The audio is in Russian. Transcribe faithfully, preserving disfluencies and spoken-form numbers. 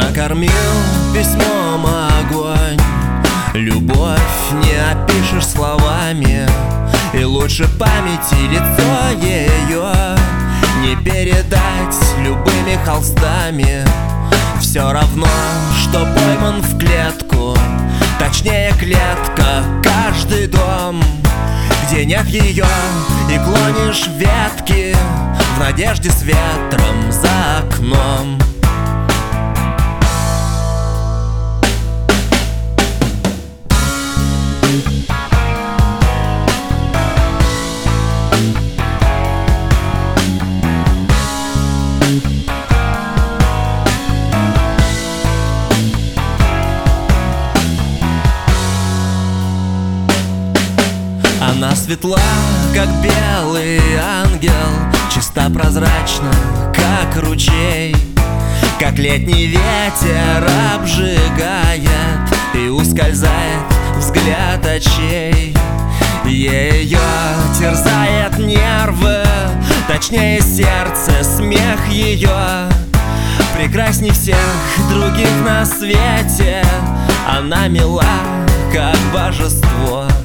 Накормил письмом огонь, любовь не опишешь словами, и лучше памяти лицо ее не передать любыми холстами. Все равно, что пойман в клетку, точнее клетка, каждый дом, где нет ее, и клонишь ветки в надежде с ветром за окном. Она светла, как белый ангел, чиста прозрачна, как ручей, как летний ветер обжигает и ускользает взгляд очей. Ее терзает нервы, точнее сердце, смех ее прекрасней всех других на свете. Она мила, как божество.